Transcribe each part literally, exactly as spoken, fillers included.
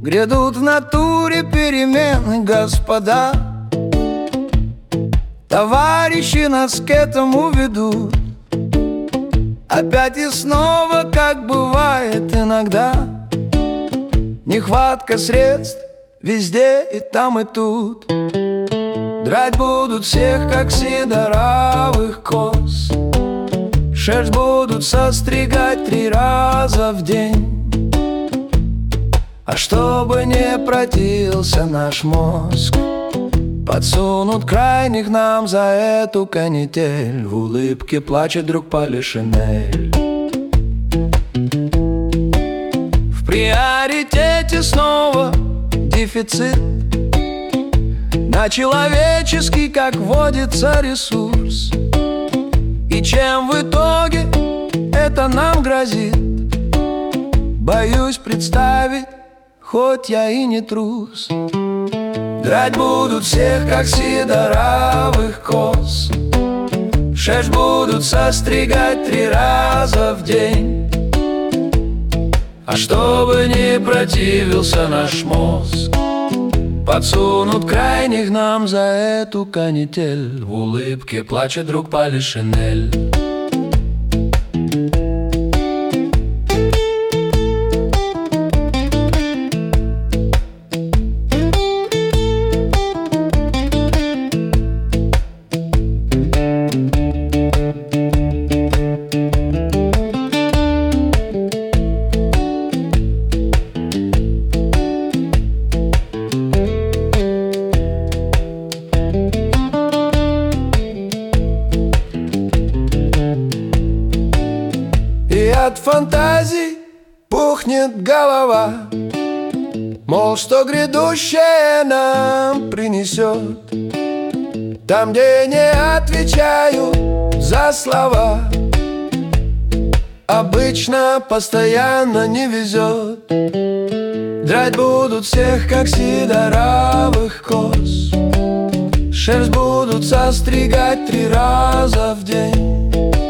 Грядут в натуре перемены, господа. Товарищи нас к этому ведут. Опять и снова, как бывает иногда, нехватка средств везде и там и тут. Драть будут всех, как сидоровых коз. Шерсть будут состригать три раза в день. А чтобы не противился наш мозг, подсунут крайних нам за эту канитель. В улыбке плачет друг Полишинель. В приоритете снова дефицит на человеческий, как водится, ресурс. И чем в итоге это нам грозит, боюсь представить, хоть я и не трус. Драть будут всех, как сидоровых коз. Шерсть будут состригать три раза в день. А чтобы не противился наш мозг, подсунут крайних нам за эту канитель. В улыбке плачет друг Полишинель. И от фантазий пухнет голова, мол, что грядущее нам принесет. Там, где не отвечаю за слова, обычно постоянно не везет. Драть будут всех, как сидоровых коз. Шерсть будут состригать три раза в день.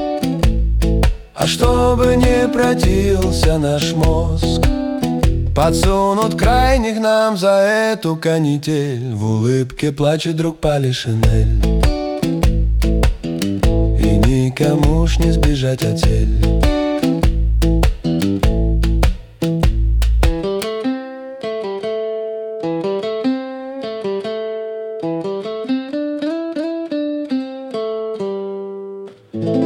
А чтобы не противился наш мозг, подсунут крайних нам за эту канитель. В улыбке плачет друг Полишинель. И никому ж не сбежать отель. Mm-hmm.